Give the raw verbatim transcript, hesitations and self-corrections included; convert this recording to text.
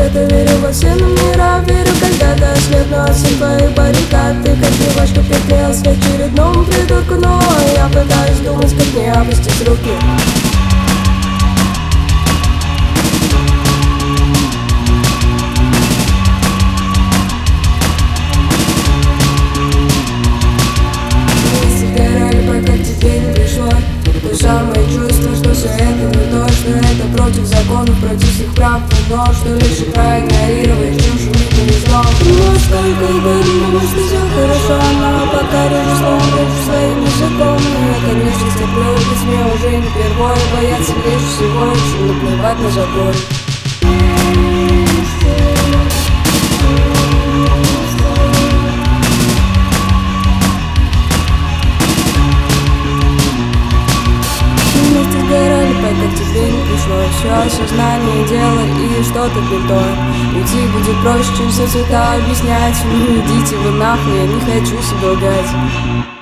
света, верю во все номера. Верю, когда-то ослепну от судьбы и баррикад. Ты как девушка петле с очередному придурку. Но я пытаюсь думать, как не опустить руки. Самое чувство, что все это не то, что это против законов, против всех прав, но что лишь проигнорировать чушь мне повезло. Ну сколько угодно, думаю, что все хорошо, но пока режу словом, режу своим языком. Я, конечно, стерплю, ведь мне уже не впервые бояться лишь всего, чем наплевать на забор. Как тебе не пришло все осознание дела и что-то бедой. Уйти будет проще, чем все цвета объяснять. Ну идите вы нахуй, я не хочу себя лгать.